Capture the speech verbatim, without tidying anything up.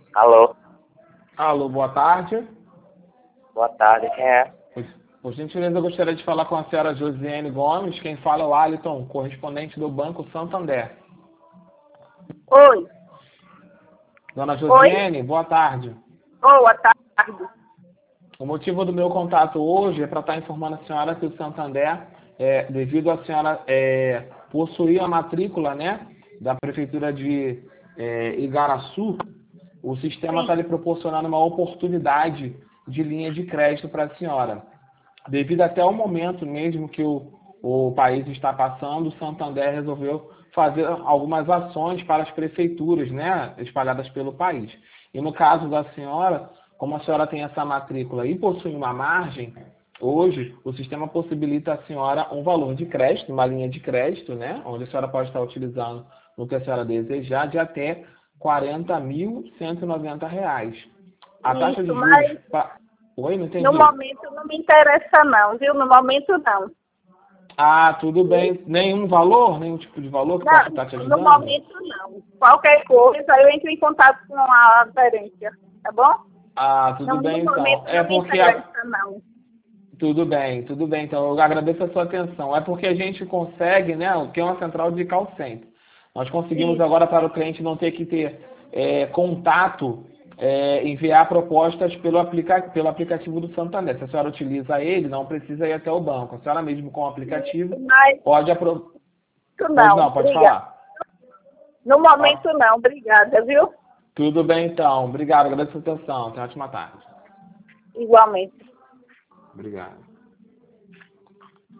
Alô, Alô, boa tarde. boa tarde, quem é? Por, por gentileza, eu gostaria de falar com a senhora Josiane Gomes. Quem fala é o Aliton, correspondente do Banco Santander. Oi. Dona Josiane, boa tarde. Boa tarde. O motivo do meu contato hoje é para estar informando a senhora que o Santander, é, devido a senhora é, possuir a matrícula, né, da Prefeitura de é, Igaraçu, o sistema está lhe proporcionando uma oportunidade de linha de crédito para a senhora. Devido até o momento mesmo que o, o país está passando, o Santander resolveu fazer algumas ações para as prefeituras, né, espalhadas pelo país. E no caso da senhora, como a senhora tem essa matrícula e possui uma margem, hoje o sistema possibilita a senhora um valor de crédito, uma linha de crédito, né, onde a senhora pode estar utilizando no que a senhora desejar, de até quarenta mil cento e noventa reais. A Isso, taxa de juros... mas Pa... Oi, não entendi. no momento não me interessa não, viu? No momento não. Ah, tudo bem. Nenhum valor? Nenhum tipo de valor que possa estar te Não, no ajudando? momento não. Qualquer coisa eu entro em contato com a gerência, tá bom? Ah, tudo Não, bem no então. momento É não me porque... A... interessa não. Tudo bem, tudo bem. Então, eu agradeço a sua atenção. É porque a gente consegue, né, o que é uma central de call center. Nós conseguimos Isso. agora, para o cliente não ter que ter é, contato, é, enviar propostas pelo, aplica pelo aplicativo do Santander. Se a senhora utiliza ele, não precisa ir até o banco. A senhora mesmo com o aplicativo Mas pode apro... Pois não, não, pode obrigada. falar. No momento não, obrigada, viu? Tudo bem então. Obrigado, agradeço a sua atenção. Tenha uma ótima tarde. Igualmente. Obrigado.